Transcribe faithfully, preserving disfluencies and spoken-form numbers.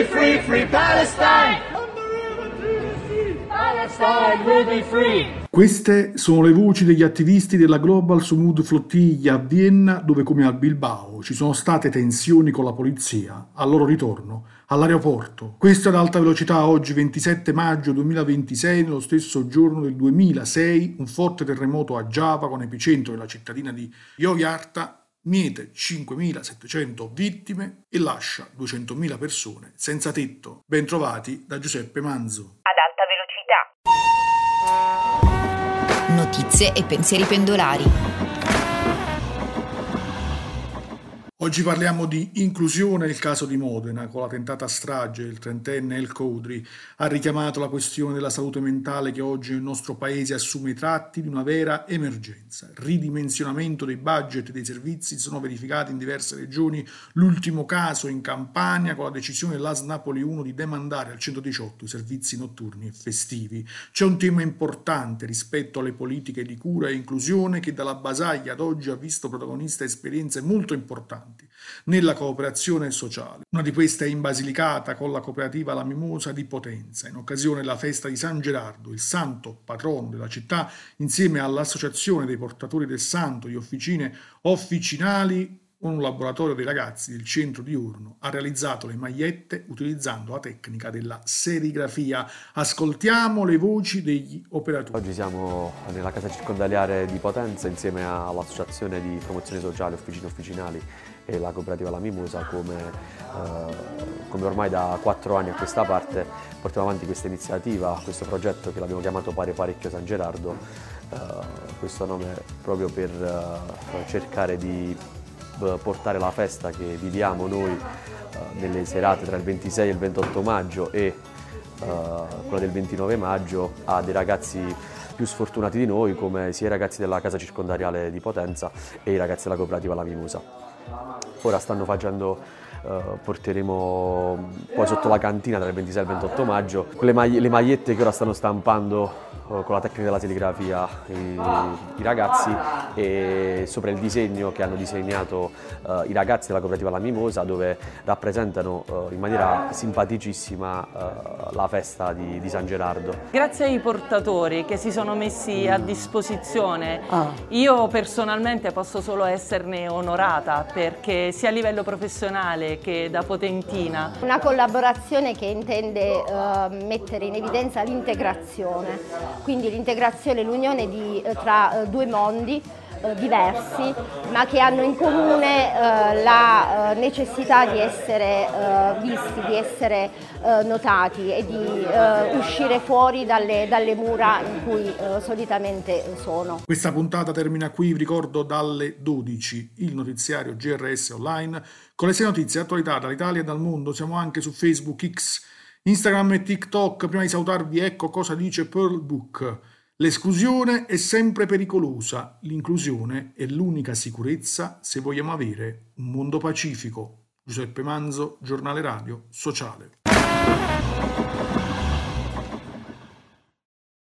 be free, free Palestine. Palestine will be free. Queste sono le voci degli attivisti della Global Sumud Flottiglia a Vienna, dove come a Bilbao ci sono state tensioni con la polizia al loro ritorno all'aeroporto. Questo ad alta velocità oggi ventisette maggio duemilaventisei, nello stesso giorno del duemilasei, un forte terremoto a Java con epicentro nella cittadina di Yogyakarta miete cinquemilasettecento vittime e lascia duecentomila persone senza tetto. Ben trovati da Giuseppe Manzo. Ad alta velocità. Notizie e pensieri pendolari. Oggi parliamo di inclusione. Il caso di Modena, con la tentata strage del trentenne El Khoury, ha richiamato la questione della salute mentale che oggi nel nostro paese assume i tratti di una vera emergenza. Ridimensionamento dei budget e dei servizi sono verificati in diverse regioni. L'ultimo caso in Campania, con la decisione dell'A S Napoli uno di demandare al centodiciotto i servizi notturni e festivi. C'è un tema importante rispetto alle politiche di cura e inclusione che dalla Basaglia ad oggi ha visto protagonista esperienze molto importanti nella cooperazione sociale. Una di queste è in Basilicata con la cooperativa La Mimosa di Potenza, in occasione della festa di San Gerardo, il santo patrono della città, insieme all'associazione dei portatori del santo di officine officinali, un laboratorio dei ragazzi del centro diurno ha realizzato le magliette utilizzando la tecnica della serigrafia. Ascoltiamo le voci degli operatori. Oggi siamo nella casa circondariale di Potenza insieme all'associazione di promozione sociale Officine Officinali e la cooperativa La Mimosa, come, eh, come ormai da quattro anni a questa parte portiamo avanti questa iniziativa, questo progetto che l'abbiamo chiamato Pare Parecchio San Gerardo, eh, questo nome proprio per eh, cercare di portare la festa che viviamo noi uh, nelle serate tra il ventisei e il ventotto maggio e uh, quella del ventinove maggio a dei ragazzi più sfortunati di noi, come sia i ragazzi della casa circondariale di Potenza e i ragazzi della cooperativa La Mimosa. Ora stanno facendo, uh, porteremo poi sotto la cantina tra il ventisei e il ventotto maggio quelle maglie, le magliette che ora stanno stampando con la tecnica della serigrafia i, i ragazzi, e sopra il disegno che hanno disegnato uh, i ragazzi della cooperativa La Mimosa, dove rappresentano uh, in maniera simpaticissima uh, la festa di, di San Gerardo. Grazie ai portatori che si sono messi a disposizione, ah. io personalmente posso solo esserne onorata, perché sia a livello professionale che da potentina. Una collaborazione che intende uh, mettere in evidenza l'integrazione. Quindi l'integrazione, l'unione di, tra uh, due mondi uh, diversi, ma che hanno in comune uh, la uh, necessità di essere uh, visti, di essere uh, notati e di uh, uscire fuori dalle, dalle mura in cui uh, solitamente sono. Questa puntata termina qui, vi ricordo dalle dodici il notiziario G R S Online con le sei notizie e attualità dall'Italia e dal mondo. Siamo anche su Facebook, X, Instagram e TikTok. Prima di salutarvi, ecco cosa dice Pearl Book. L'esclusione è sempre pericolosa, l'inclusione è l'unica sicurezza se vogliamo avere un mondo pacifico. Giuseppe Manzo, Giornale Radio Sociale.